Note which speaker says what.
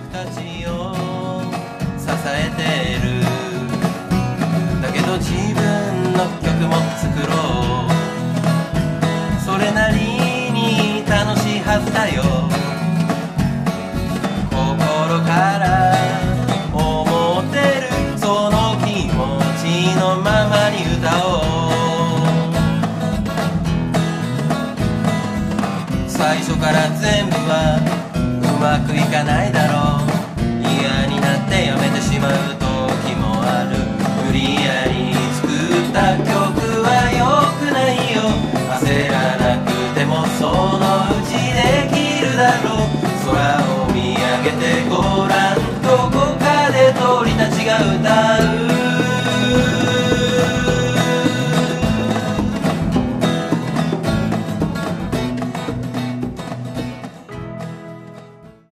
Speaker 1: たちを支えてる。だけど自分の曲も作ろう。それなりに楽しいはずだよ。心から思ってるその気持ちのままに歌おう。最初から全部はうまくいかないだろう。嫌になってやめてしまう時もある。無理やり作った曲は良くないよ。焦らなくてもそのうちできるだろう。空を見上げてごらん、どこかで鳥たちが歌う